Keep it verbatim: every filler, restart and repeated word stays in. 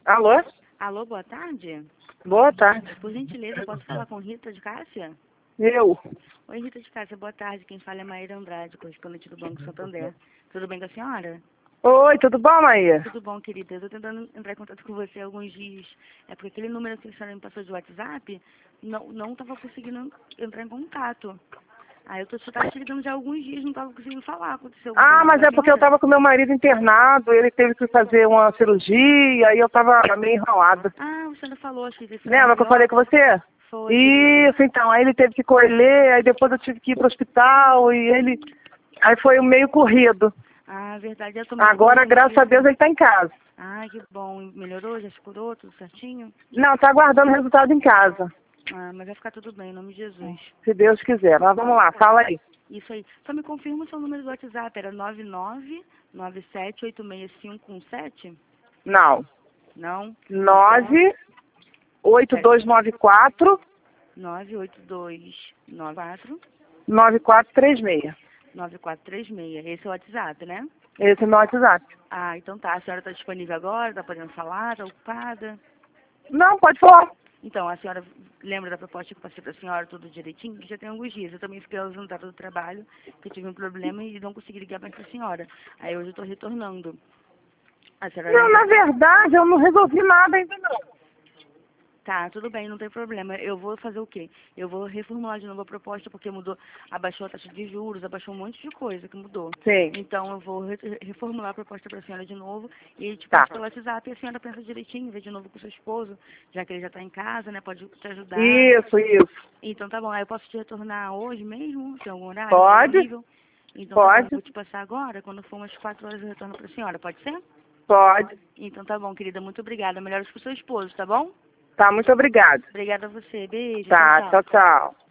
Alô? Alô, boa tarde. Boa tarde. Por gentileza, posso falar com Rita de Cássia? Eu? Oi, Rita de Cássia, boa tarde. Quem fala é Maíra Andrade, correspondente do Banco Santander. Tudo bem com a senhora? Oi, tudo bom, Maíra? Tudo bom, querida. Eu tô tentando entrar em contato com você há alguns dias. É porque aquele número que a senhora me passou de WhatsApp, não, não tava conseguindo entrar em contato. Ah, eu tô só tava te ligando já há alguns dias, não tava conseguindo falar. Aconteceu algum Ah, problema mas com a é porque eu senhora? tava com meu marido internado, ele teve que fazer uma cirurgia, aí eu tava meio enrolada. Ah, você ainda falou, acho que ele ficou Lembra que eu falei melhor. com você? Foi, querida. Isso, então, aí ele teve que colher, aí depois eu tive que ir pro hospital, e ele... Aí foi meio corrido. Ah, verdade, eu tomei Agora, graças a Deus, ele tá em casa. Ai, que bom. Melhorou? Já se curou? Tudo certinho? Não, tá aguardando o resultado em casa, Ah, mas vai ficar tudo bem, em nome de Jesus. se Deus quiser. Mas vamos lá, fala aí. Isso aí. Só me confirma o seu número do WhatsApp. Era nove nove nove sete oito seis cinco um sete? Não. Não? Então, nove oito dois nove quatro nove oito dois nove quatro nove quatro três seis. nove quatro três seis. Esse é o WhatsApp, né? Esse é o meu WhatsApp. Ah, então tá. A senhora está disponível agora? Está podendo falar? Está ocupada? Não, pode falar. Então, a senhora lembra da proposta que eu passei para a senhora tudo direitinho? Que já tem alguns dias. Eu também fiquei ausentada do trabalho, que eu tive um problema e não consegui ligar mais para a senhora. Aí hoje eu estou retornando. A senhora Não, na lembra? verdade, eu não resolvi nada ainda não. Tá, tudo bem, não tem problema. Eu vou fazer o quê? Eu vou reformular de novo a proposta porque mudou, abaixou a taxa de juros, abaixou um monte de coisa que mudou. Sim, Então eu vou re- reformular a proposta para a senhora de novo e te tá. passo pelo WhatsApp e a senhora pensa direitinho, vê de novo com seu esposo, já que ele já está em casa, né? Pode te ajudar. Isso, isso. Então tá bom, aí eu posso te retornar hoje mesmo? Tem algum horário Pode, disponível? Então tá bom, pode, vou te passar agora, quando for umas quatro horas eu retorno para a senhora, pode ser? pode. Então tá bom, querida, muito obrigada. Melhoras pro seu esposo, tá bom? Tá, muito obrigada. Obrigada a você. Beijo. Tchau, Tá, tchau. tchau, tchau.